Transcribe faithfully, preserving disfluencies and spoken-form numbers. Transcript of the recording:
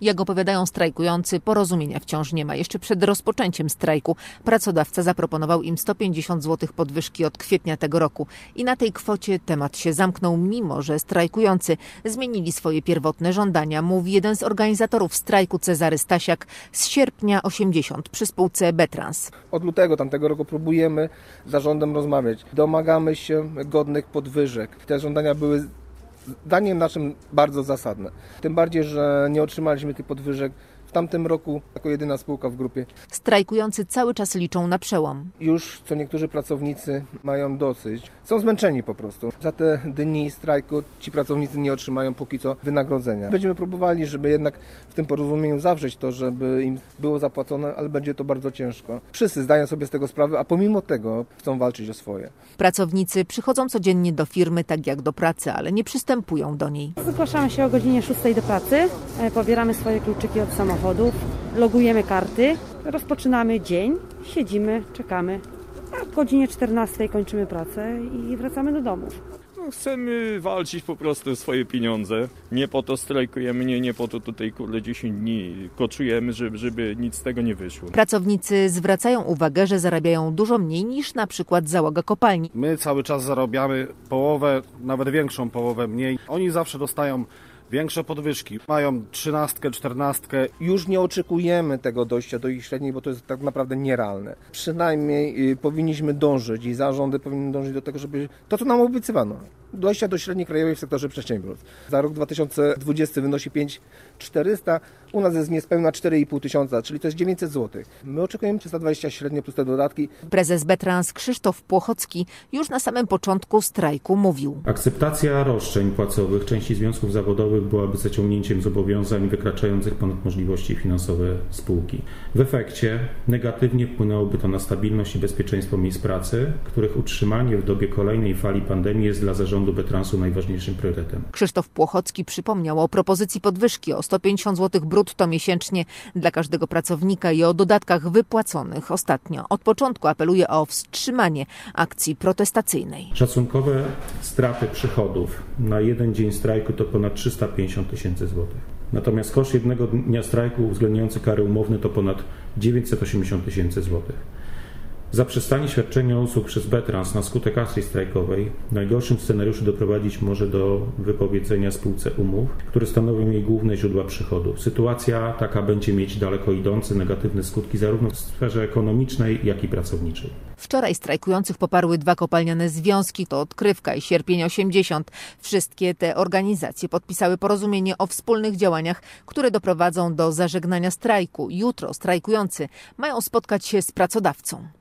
Jak opowiadają strajkujący, porozumienia wciąż nie ma. Jeszcze przed rozpoczęciem strajku pracodawca zaproponował im sto pięćdziesiąt złotych podwyżki od kwietnia tego roku. I na tej kwocie temat się zamknął, mimo że strajkujący zmienili swoje pierwotne żądania, mówi jeden z organizatorów strajku Cezary Stasiak z sierpnia osiemdziesiąt przy spółce Betrans. Od lutego tamtego roku próbujemy z zarządem rozmawiać. Domagamy się godnych podwyżek. Te żądania były zdaniem naszym bardzo zasadne. Tym bardziej, że nie otrzymaliśmy tych podwyżek w tamtym roku jako jedyna spółka w grupie. Strajkujący cały czas liczą na przełom. Już co niektórzy pracownicy mają dosyć. Są zmęczeni po prostu. Za te dni strajku ci pracownicy nie otrzymają póki co wynagrodzenia. Będziemy próbowali, żeby jednak w tym porozumieniu zawrzeć to, żeby im było zapłacone, ale będzie to bardzo ciężko. Wszyscy zdają sobie z tego sprawę, a pomimo tego chcą walczyć o swoje. Pracownicy przychodzą codziennie do firmy tak jak do pracy, ale nie przystępują do niej. Zgłaszamy się o godzinie szóstej do pracy, pobieramy swoje kluczyki od samochodów, logujemy karty, rozpoczynamy dzień, siedzimy, czekamy. A o godzinie czternastej kończymy pracę i wracamy do domów. No, chcemy walczyć po prostu o swoje pieniądze. Nie po to strajkujemy, nie, nie po to tutaj kurde dziesięć dni koczujemy, żeby, żeby nic z tego nie wyszło. Pracownicy zwracają uwagę, że zarabiają dużo mniej niż na przykład załoga kopalni. My cały czas zarabiamy połowę, nawet większą połowę mniej. Oni zawsze dostają większe podwyżki. Mają trzynastkę, czternastkę. Już nie oczekujemy tego dojścia do ich średniej, bo to jest tak naprawdę nierealne. Przynajmniej y, powinniśmy dążyć i zarządy powinny dążyć do tego, żeby to, co nam obiecywano, dojścia do średniej krajowej w sektorze przedsiębiorstw. Za rok dwa tysiące dwudziesty wynosi pięć tysięcy czterysta, u nas jest niespełna cztery i pół tysiąca, czyli to jest dziewięćset złotych. My oczekujemy trzysta dwadzieścia średnio plus te dodatki. Prezes Betrans Krzysztof Płochocki już na samym początku strajku mówił. Akceptacja roszczeń płacowych części związków zawodowych byłaby zaciągnięciem zobowiązań wykraczających ponad możliwości finansowe spółki. W efekcie negatywnie wpłynęłoby to na stabilność i bezpieczeństwo miejsc pracy, których utrzymanie w dobie kolejnej fali pandemii jest dla zarządu Betransu najważniejszym priorytetem. Krzysztof Płochocki przypomniał o propozycji podwyżki o sto pięćdziesiąt złotych brutto miesięcznie dla każdego pracownika i o dodatkach wypłaconych ostatnio. Od początku apeluje o wstrzymanie akcji protestacyjnej. Szacunkowe straty przychodów na jeden dzień strajku to ponad trzysta pięćdziesiąt tysięcy złotych. Natomiast koszt jednego dnia strajku uwzględniający kary umowne to ponad dziewięćset osiemdziesiąt tysięcy złotych. Zaprzestanie świadczenia usług przez Betrans na skutek akcji strajkowej w najgorszym scenariuszu doprowadzić może do wypowiedzenia spółce umów, które stanowią jej główne źródła przychodów. Sytuacja taka będzie mieć daleko idące negatywne skutki zarówno w sferze ekonomicznej, jak i pracowniczej. Wczoraj strajkujących poparły dwa kopalniane związki, to Odkrywka i Sierpień osiemdziesiąt. Wszystkie te organizacje podpisały porozumienie o wspólnych działaniach, które doprowadzą do zażegnania strajku. Jutro strajkujący mają spotkać się z pracodawcą.